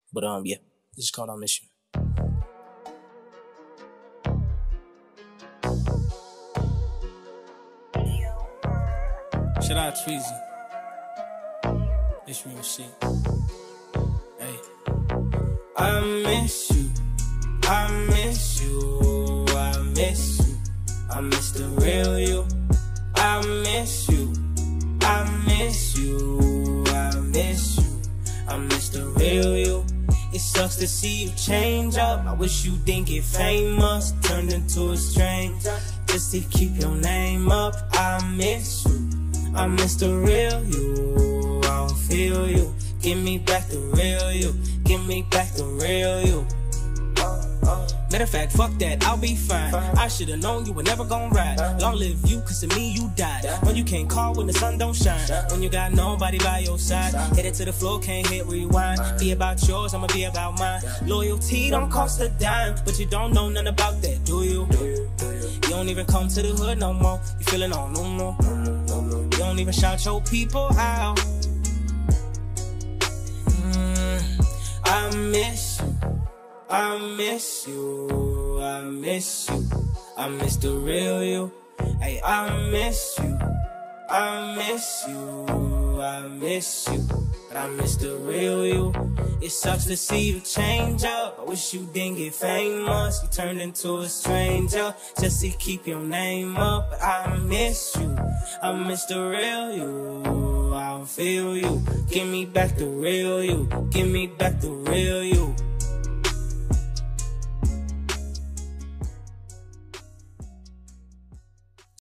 But yeah, it's just called I Miss You. Shout out Treasy. It's real shit. Hey. I miss you. I miss you. I miss you. I miss the real you. I miss you. I miss you. I miss you. I miss the real you. It sucks to see you change up. I wish you didn't get famous, turned into a stranger, just to keep your name up. I miss you. I miss the real you. I don't feel you. Give me back the real you. Give me back the real you. Matter of fact, fuck that, I'll be fine. I should've known you were never gonna ride. Long live you, cause to me you died. When you can't call when the sun don't shine. When you got nobody by your side. Headed to the floor, can't hit rewind. Be about yours, I'ma be about mine. Loyalty don't cost a dime, but you don't know nothing about that, do you? You don't even come to the hood no more. You feeling on no more. You don't even shout your people out. I miss you. I miss you, I miss you, I miss the real you. Hey, I miss you, I miss you, I miss you, but I miss the real you. It sucks to see you change up. I wish you didn't get famous. You turned into a stranger just to keep your name up. But I miss you, I miss the real you. I don't feel you. Give me back the real you. Give me back the real you.